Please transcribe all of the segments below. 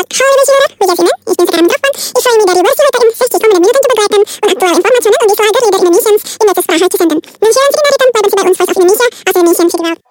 Hallo Zuhörer, wie geht's Ihnen? Ich bin Sarah Hoffmann. Ich freue mich darüber, Sie heute in 60 kommenden Minuten zu begleiten und aktuelle Informationen und die Lage über Indonesiens in der Sprache zu senden. Nun hören Sie die Nachrichten, bleiben Sie bei uns, Voice of Indonesia, aus Indonesien für die Welt.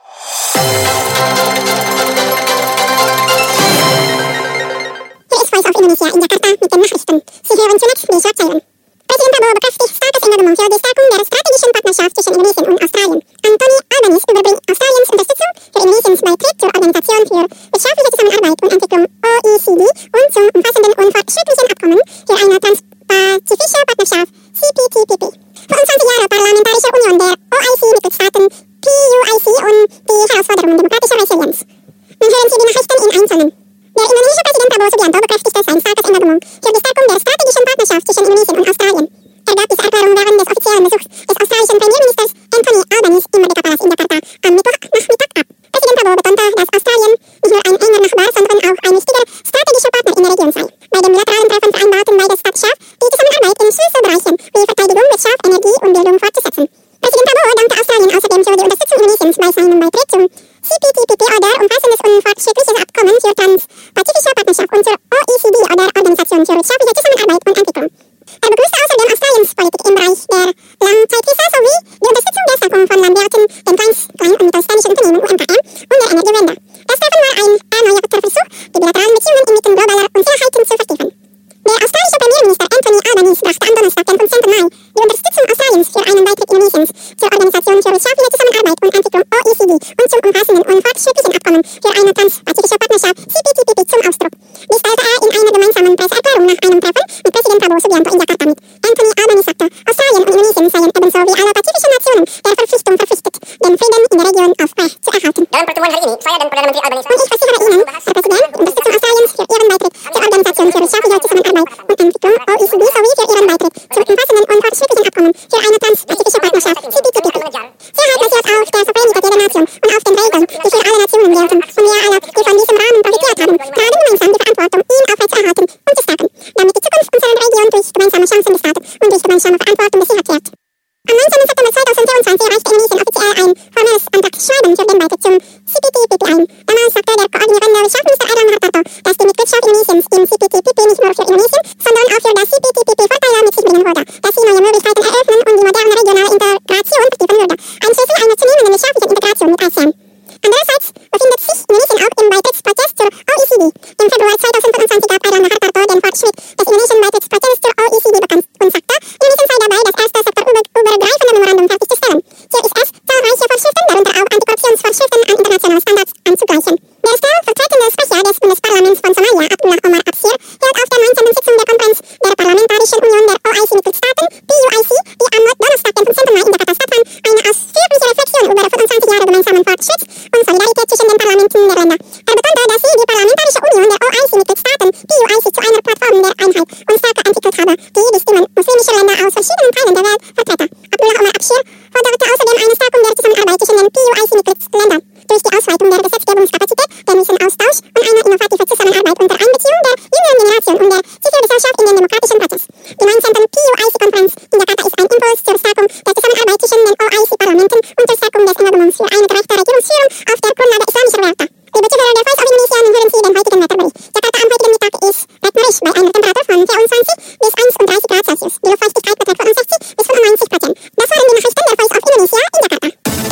Hier ist Voice of Indonesia in Jakarta mit den Nachrichten. Sie hören zunächst die Schlagzeilen. Präsident Prabowo bekräftigt starkes Engagement für die Stärkung der strategischen Partnerschaft zwischen Indonesien und Australien. Anthony Albanese überbringt Australiens Unterstützung für Indonesiens Beitritt zur Organisation für wirtschaftliche Zusammenarbeit und Entwicklung OECD und zum umfassenden und fortschrittlichen Abkommen für eine transpazifische Partnerschaft CPTPP. 25 Jahre Parlamentarische Union der OIC-Mitgliedstaaten PUIC und die Herausforderungen demokratischer Resilienz. Nun hören Sie die Nachrichten im Einzelnen. Der indonesische Präsident Prabowo Subianto bekräftigte sein starkes Engagement für die Stärkung der strategischen Partnerschaft zwischen Indonesien und Australien. Er gab diese Erklärung während des offiziellen Besuchs des australischen Premierministers Anthony Albanese im Merdeka Palace in Jakarta am Mittwochnachmittag ab. Präsident Prabowo betonte, dass Australien nicht nur ein enger Nachbar, sondern auch ein wichtiger strategischer Partner in der Region sei. Bei dem bilateralen Treffen vereinbarten beide Staaten scharf, die Zusammenarbeit in Schlüsselbereichen wie Verteidigung, Wirtschaft, Energie und Bildung fortzusetzen. Präsident Prabowo dankte Australien außerdem für die Unterstützung Indonesiens bei seinem Beitritt zum CPTPP oder umfassendes und fortschrittliches Abkommen für transpazifische Partnerschaft und zur OECD oder Organisation für wirtschaftliche Zusammenarbeit und Entwicklung. Er begrüßte außerdem Australiens Politik im Bereich der Langzeitvisa sowie die Unterstützung der Stärkung von Landwirten, den kleinen und mittelständischen Unternehmen UMKM und der Energiewende. Das Treffen war ein erneuerter Versuch, die bilateralen Beziehungen inmitten globaler Unsicherheiten zu vertiefen. Der australische Premierminister Anthony Albanese brachte am Donnerstag, den 15. Mai, die Unterstützung Australiens für einen Beitritt Indonesiens zur Organisation für wirtschaftliche Zusammenarbeit und Entwicklung OECD und zum umfassenden und fortschrittlichen Abkommen für eine transpazifische Partnerschaft CPTPP zum Ausdruck. Dies teilte er in einer gemeinsamen Presseerklärung nach einem Treffen mit Präsident Prabowo Subianto in Jakarta mit. Anthony Albanese sagte, Australien und Indonesien seien ebenso wie alle pazifischen Nationen der Verpflichtung verpflichtet, den Frieden in der Region aufrecht zu erhalten. Dalam pertemuan hari ini, saya dan Perdana Menteri Albanese Und ich versichere Ihnen, Herr Präsident, die Unterstützung Australiens für Ihren Beitritt zur Organisation für wirtschaftliche Zusammenarbeit und Entwicklung OECD sowie für Ihren Beitritt zum umfassenden und fortschrittlichen Abkommen für eine transpazifische Partnerschaft CPTPP. Sicherheit basiert auf der Souveränität jeder Nation und auf den Regeln, die für alle Nationen gelten, und wir alle, die von diesem Rahmen profitiert haben, tragen gemeinsam die Verantwortung, ihn aufrechtzuerhalten und zu stärken, damit die Zukunft unserer Region durch gemeinsame Chancen gestaltet und durch gemeinsame Verantwortung gesichert wird. Am 19. September 2024 reichte Indonesien offiziell ein formelles Antragsschreiben für den Beitritt zum CPTPP ein. Damals sagte der koordinierende Wirtschaftsminister Erlangga Hartarto, dass die Mitgliedschaft Indonesiens im CPTPP nicht nur für Indonesien, sondern auch für das CPTPP Vorteile mit sich bringen würde, dass sie neue Möglichkeiten eröffnen und die moderne regionale Integration vertiefen würde. Ein Schlüssel einer zunehmenden wirtschaftlichen Integration mit ASEAN. Andererseits befindet sich Indonesien auch im Beitrittsprozess zur OECD. Im Februar 2025 gab Erlangga Hartarto den Fortschritt des indonesischen Beitrittsprozesses zur OECD bekannt und sagte, Indonesien sei dabei, das erste sektorübergreifende Memorandum fertigzustellen. Ziel ist es, zahlreiche Vorschriften, darunter auch Antikorruptionsvorschriften an internationale Standards anzugleichen. Der stellvertretende Sprecher des Bundesparlaments von Somalia, Abdullah Omar Absir, hielt auf der 19. Sitzung der Konferenz der Parlamentarischen Union der OIC-Mitgliedstaaten, PUIC, die am Donnerstag, den 15. Mai in Jakarta stattfand, eine ausführliche Reflexion über 25 Jahre gemeinsamen Fortschritts und Solidarität zwischen den Parlamenten der Länder. Er betonte, dass sie die Parlamentarische Union der OIC-Mitgliedstaaten, PUIC, zu einer Plattform der Einheit und Stärke entwickelt habe, die die Stimmen muslimischer Länder aus verschiedenen Teilen der Welt vertrete. Abdullah Omar Absir forderte außerdem eine Stärkung der Zusammenarbeit zwischen den PUIC-Mitgliedsländern durch die Ausweitung der Gesetzgebungskapazität, den Wissenaustausch und eine innovative Zusammenarbeit unter Einbeziehung der jüngeren Generation und der Zivilgesellschaft in den demokratischen Prozess. Die 19. PUIC-Konferenz in Jakarta ist ein Impuls zur Stärkung der Zusammenarbeit zwischen den OIC-Parlamenten und zur Stärkung des Engagements für eine gerechte Regierungsführung auf der Grundlage islamischer Werte. Liebe Zuhörer der Voice of Indonesia, nun hören Sie den heutigen Wetterbericht. Jakarta am heutigen Mittag ist regnerisch bei einer Temperatur von 24 bis 31 Grad Celsius. Die Luftfeuchtigkeit beträgt 65 bis 95%. Das waren die Nachrichten der Voice of Indonesia in Jakarta.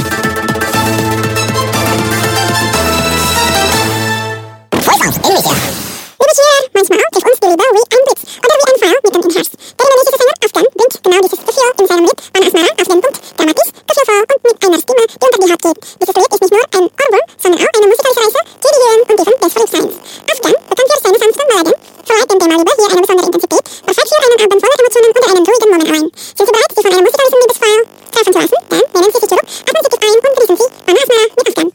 Voice of Indonesia. Liebe Zuhörer, manchmal trifft uns die Liebe wie ein Blitz oder wie ein Pfeil mitten im Herz. Der indonesische Sänger Afgan bringt genau dieses Gefühl in seinem Lied Panas Marah auf den Punkt, dramatisch, gefühlvoll und mit einer Stimme, die unter die Haut geht. Dieses Lied ist nicht nur ein Ohrwurm, sondern auch eine musikalische Reise durch die Höhen und Tiefen des Verliebtseins. Afgan, bekannt für seine sanften Balladen, verleiht dem Thema Liebe hier eine besondere Intensität, was für einen Abend voller Emotionen und einen ruhigen Moment allein. Sind Sie bereit, sich von einem musikalischen Liebesfeuer treffen zu lassen? Dann nehmen Sie sich zurück, atmen Sie tief ein und genießen Sie Panas Marah mit Afgan.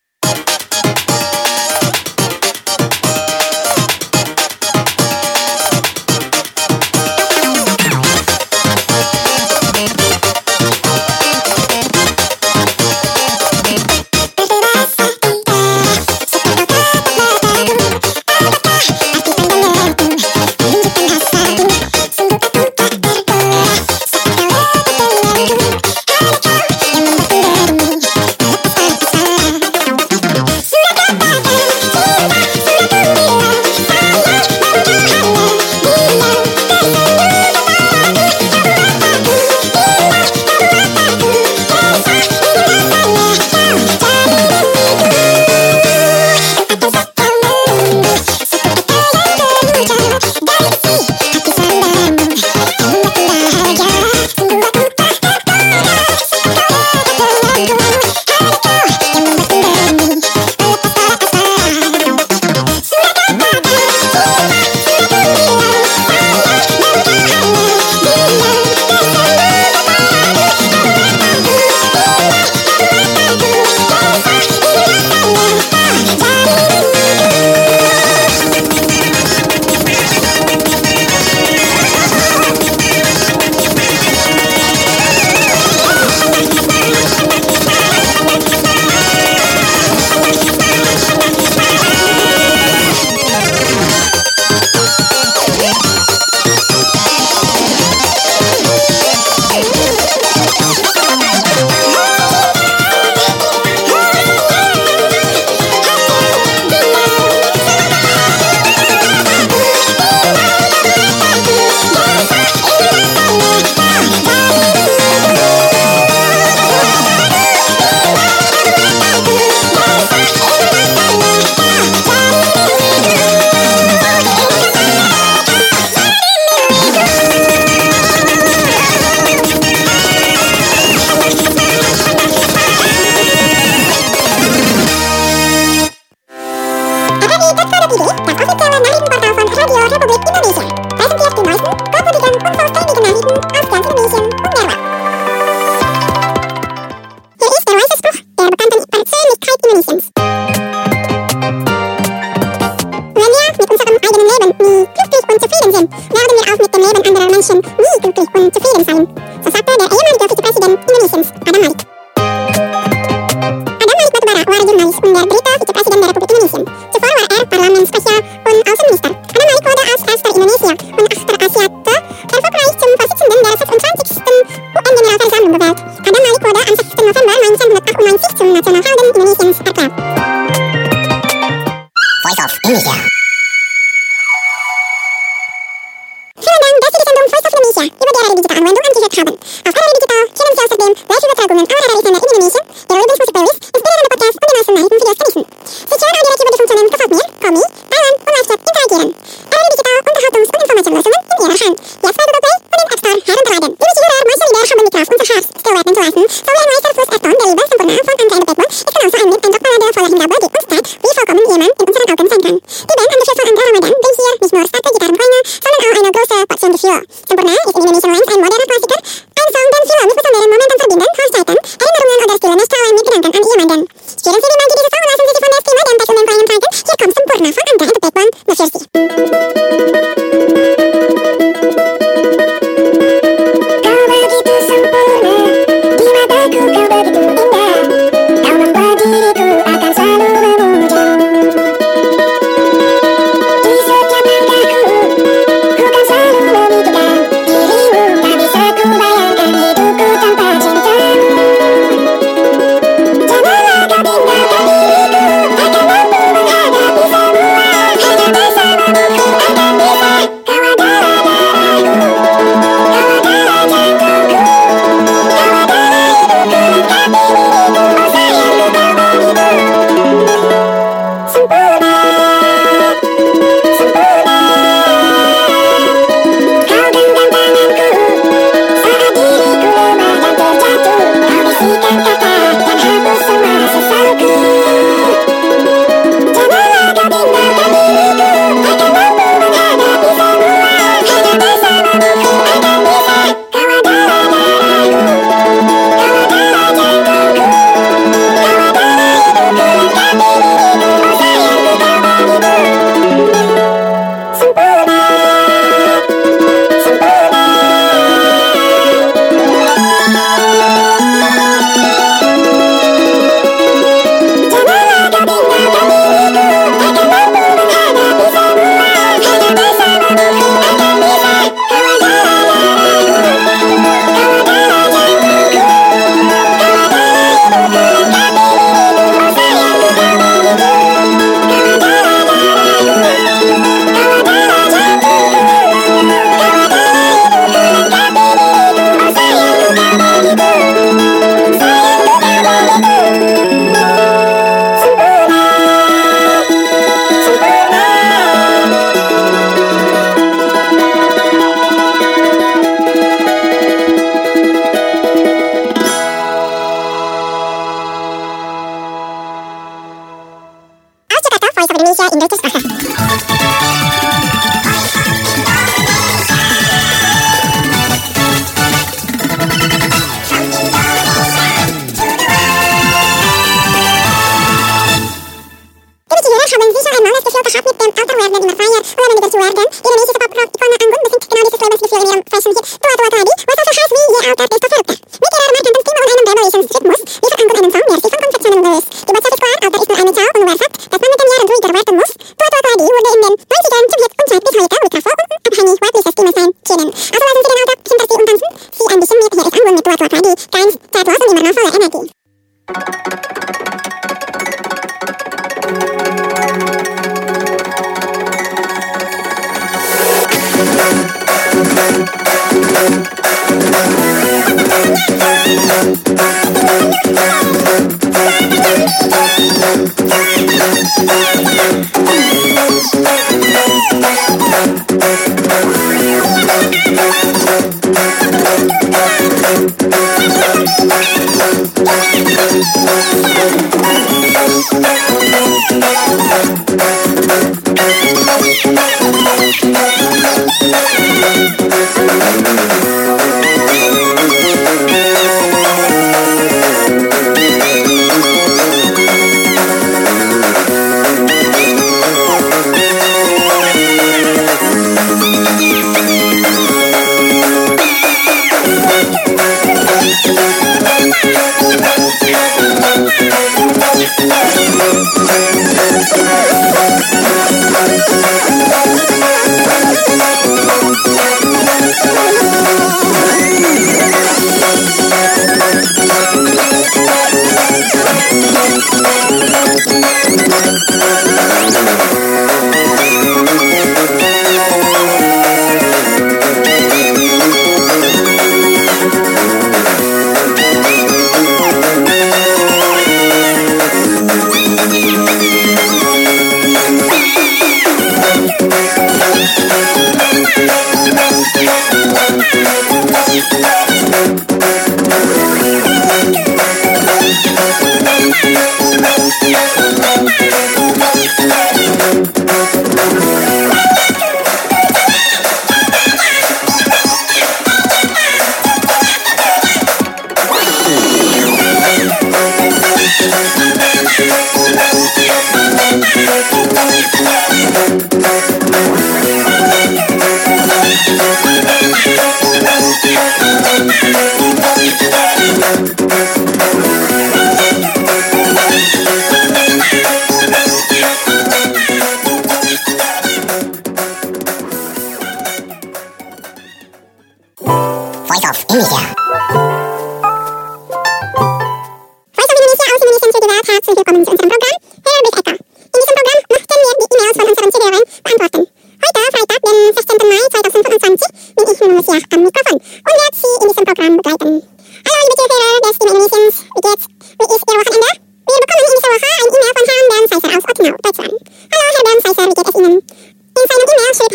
das offizielle Nachrichtenportal von Radio Republik Indonesia. Präsentiert die neuesten, glaubwürdigen und vollständigen Nachrichten aus ganz Indonesien und der Welt. Hier ist der neueste Spruch der bekannten Persönlichkeit Indonesiens. Wenn wir mit unserem eigenen Leben nie glücklich und zufrieden sind, werden wir auch mit dem Leben anderer Menschen nie glücklich und zufrieden sein. So sagte der ehemalige Vizepräsident Indonesiens, Adam Malik. Adam Malik Batubara war Jurnalis und der dritte Vizepräsident der Republik Indonesien. Zuvor war er Parlamentssprecher und Außenminister. Adam Malik wurde als erster Indonesier und achter Asiate erfolgreich zum Vorsitzenden der 26. UN-Generalversammlung gewählt. Adam Malik wurde am 6. November 1998 zum Nationalhelden Indonesiens erklärt. Voice of Indonesia. Vielen Dank, dass Sie die Sendung Voice of Indonesia über die Radio Digital Anwendung angehört haben. Auf Radio Digital können Sie außerdem Live-Übertragungen aller Radio-Sender in Indonesien, Ihre Lieblingsmusik-Playlist, inspirierende Podcasts und die neuesten Nachrichtenvideos genießen. Sie können auch direkt über die Funktionen Gefällt mir, Call Me, teilen und Live-Chat interagieren. Radio Digital Unterhaltungs- und Informationslösungen in Ihrer Hand. Jetzt bei Google Play und im App Store herunterladen. Liebe Zuhörer, mooiste lieder haben mit Kraft unser Herz stillwerden zu lassen, sowie ein neuester Flusserton der Liebe sempurna von Angga and the Bad One ist genauso ein Lied, ein Doktorlade voller Hingabe, die uns zeigt, wie vollkommen jemand in unseren Augen sein kann. Die Band angeführt von Angga Ramadan bringt hier nicht nur starke Gitarrenklänge, sondern auch eine große Portion Gefühl. Sempurna ist in Indonesian Ranks ein moderner Klassiker, ein Song, den viele mit besonderen Momenten verbinden, Hochzeiten, Erinnerungen oder stille Nächte mit Gedanken an jemanden. Spüren Sie, wie manche diese Song, lassen Sie sich von der Stimme den wechselnden Klängen zeigen. Hier kommt Sempurna von Angga and the Bad One, nur für Sie.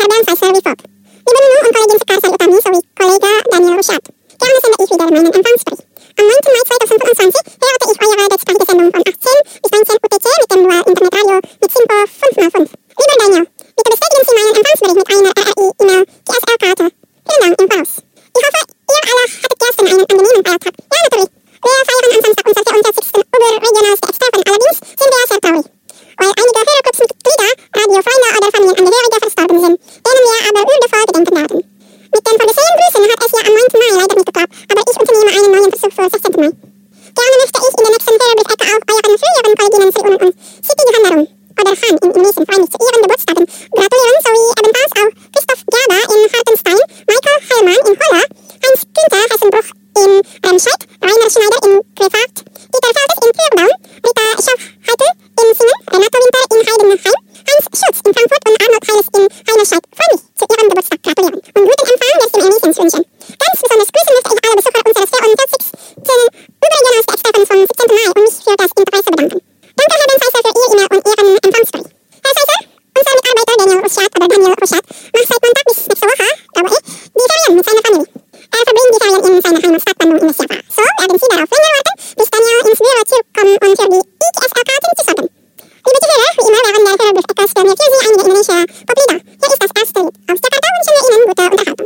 Downsizer wie folgt. Liebe Nunu und Kollegin Sakarsari Utami sowie Kollege Daniel Ruschat. Gerne sende ich wieder meinen Empfangsbericht. Am 9. Mai 2025 hörte ich eure deutschsprachige Sendung von 18 bis 19 UTC mit dem Dual Internetradio mit Simpo 5x5. Lieber Daniel, bitte bestätigen Sie meinen Empfangsbericht mit einer RRI-E-Mail GSR-Karte. Vielen Dank im Voraus. Ich hoffe, ihr alle hattet gestern einen angenehmen Feiertag. Ja, natürlich. Wir feiern am Samstag unser 44. überregionalste Extravaganza. Allerdings sind wir sehr traurig, weil einige Hörerclubsmitglieder, Radiofreunde oder Familienangehörige verstorben sind, denen wir aber würdevoll gedenken werden. Mit den vorgesehenen Grüßen hat es ja am 9. Mai leider nicht geklappt, aber ich unternehme einen neuen Versuch für 16. Mai. Gerne möchte ich in der nächsten Hörerbrief-Ecke auch euren früheren Kolleginnen Sri und Siti Dihandarum oder Han in Indonesien freundlich zu ihren Geburtstagen gratulieren, sowie ebenfalls auch Christoph Gerber in Hartenstein, Michael Heilmann in Holla, Heinz Günther Hessenbruch in Remscheid, Rainer Schneider in Krefeld, Dieter Feldes in Pürbaum, Rita Schaffheitel in Singen, Renato Winter in Heidenheim, Heinz Schulz in Frankfurt und Arnold Heiles in Heinerscheid freundlich zu ihrem Geburtstag gratulieren und guten Empfang des Gemäßens wünschen. Ganz besonders grüßen möchte ich alle Besucher unseres 44. überregionalsten Extravaganza vom 17. Mai und mich für das Interesse bedanken. Danke, Herr Downsizer, für Ihr E-Mail und Ihren Empfangsbericht. Herr Sizer, unser Mitarbeiter Daniel Ruschat macht seit Montag bis nächste Woche, glaube ich, die Ferien mit seiner Familie. Er verbringt die Ferien in seiner Heimatstadt Bandung in Nesiapa. So werden Sie darauf länger warten, bis Daniel ins Büro zurückkommen und für die IGSR-Karten zu sorgen. Liebe Zuhörer, wie immer während der Hörerbrief-Ecke spielen wir für Sie einige indonesische Poplieder. Hier ist das erste Lied. Aus Jakarta wünschen wir Ihnen gute Unterhaltung.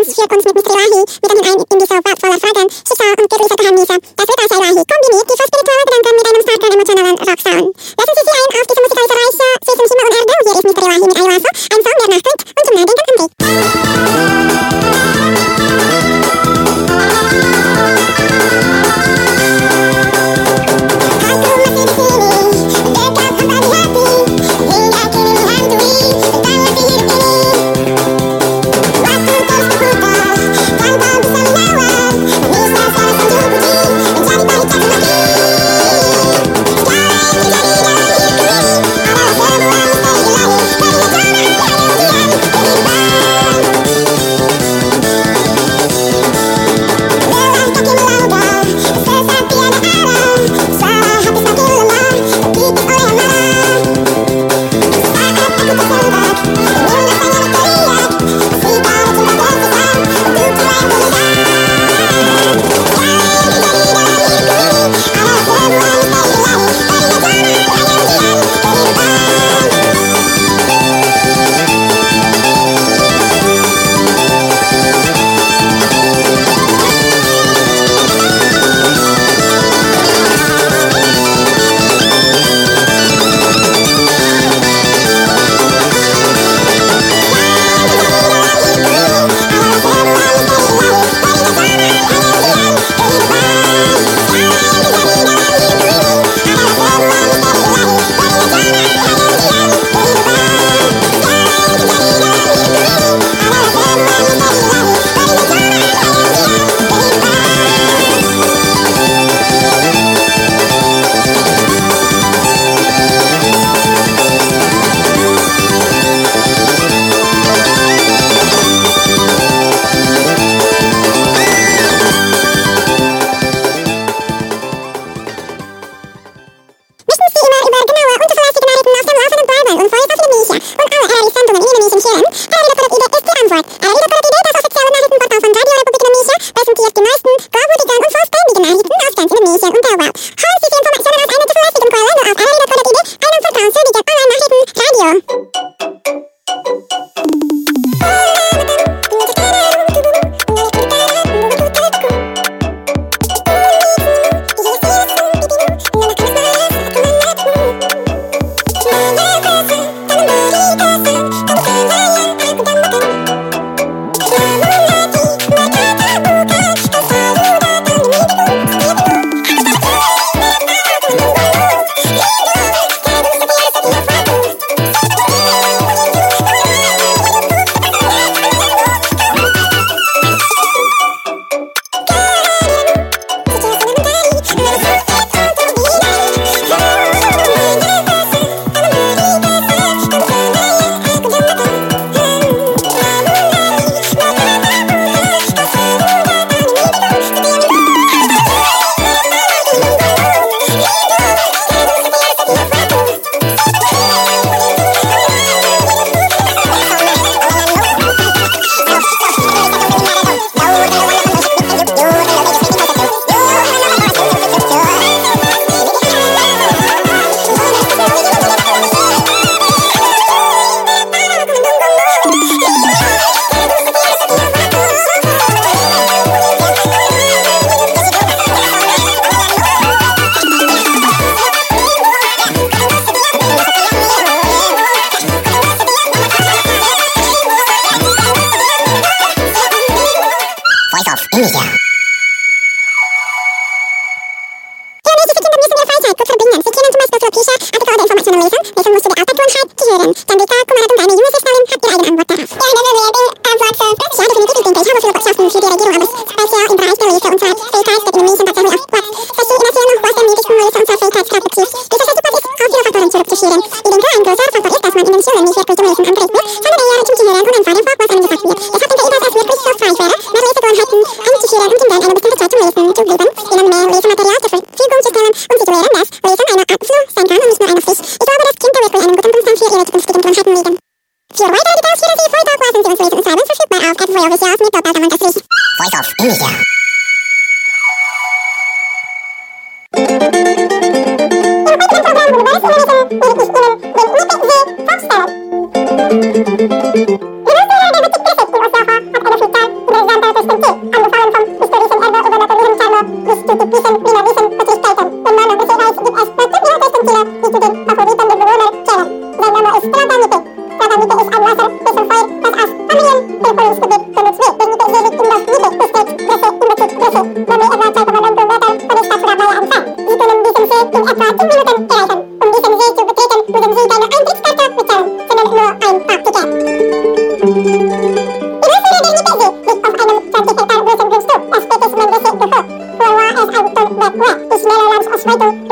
Erstens für Kunst mit Misteri-Ilahi, Vitamin ein in dieser Welt voller Fragen, Schicksal und göttlicher Geheimnisse. Das wird als Ilahi kombiniert, die für spirituelle Gedanken mit einem starken emotionalen Rocksound. Lassen Sie ein auf diese musikalische Reise zwischen Himmel und Erde. Hier ist Misteri-Ilahi mit Ayahuasca, ein Song, der nachdenkt und zum Nachdenken anregt.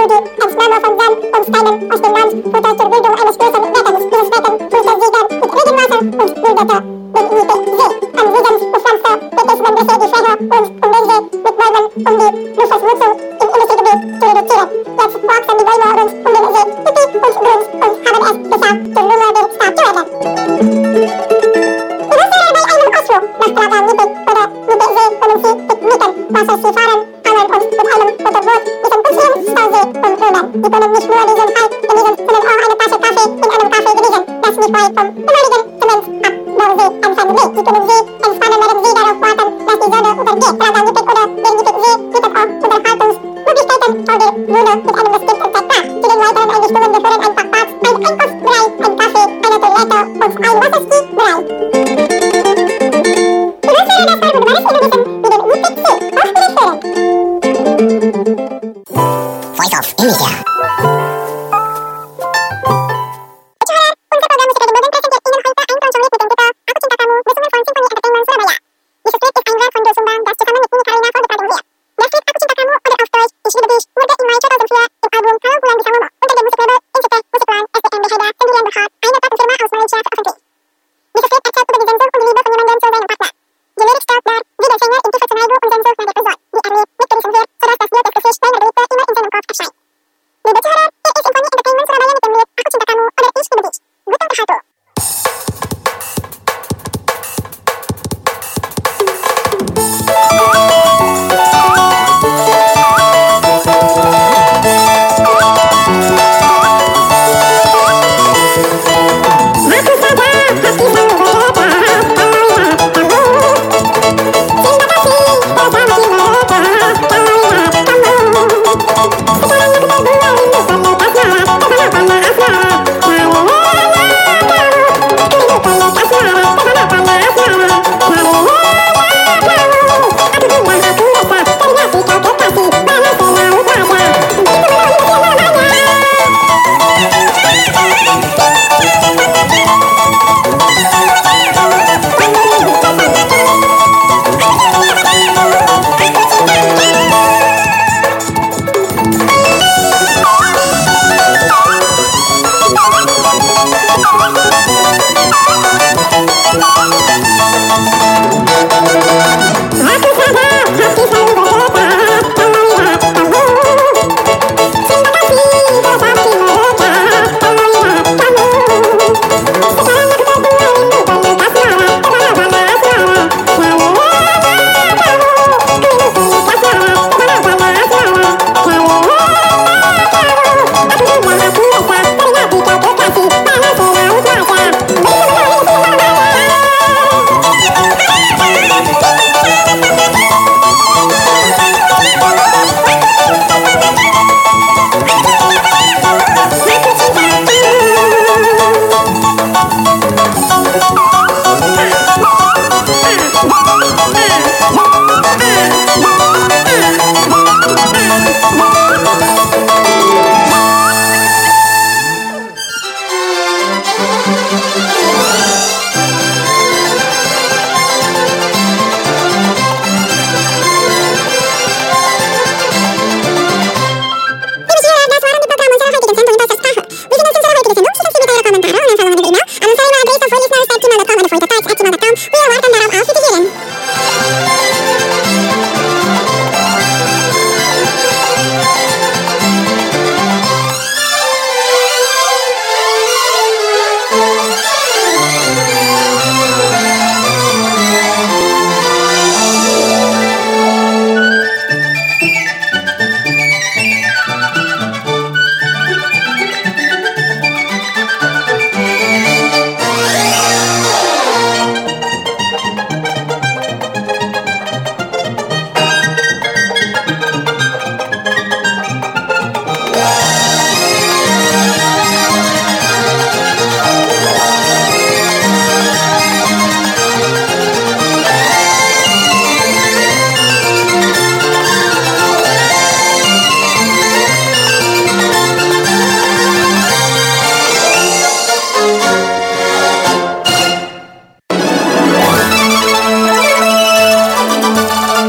die Entnahme von Sand und Steinen aus dem Land führte zur Bildung eines großen Beckens. Dieses Becken füllte sich dann mit Regenwasser und bildete den See. Am Südensufernste gibt es Meeresee, die Fläche und um den See mit Bäumen, um die Luftverschmutzung im Industriegebiet zu reduzieren. Jetzt wachsen die Bäume rund um den See üppig und grün und haben es geschafft, den Lunge den Stab zu retten. Bei einem Ausflug nach Praga, Lipik oder Lipik-See können Sie picknicken, Wasserskifahren, angeln und mit einem Motorboot diesen Ozeanstausee umrühren. Sie können nicht nur diesen Hai genießen, sondern auch eine Tasse Kaffee in einem Café genießen, das nicht weit vom ehemaligen Zementabbausee entfernt liegt. Sie können sich entspannen, während Sie darauf warten, dass die Sonne untergeht. Praga, Lipik oder der Lipik-See bietet auch Unterhaltungsmöglichkeiten, auch die Lune mit einem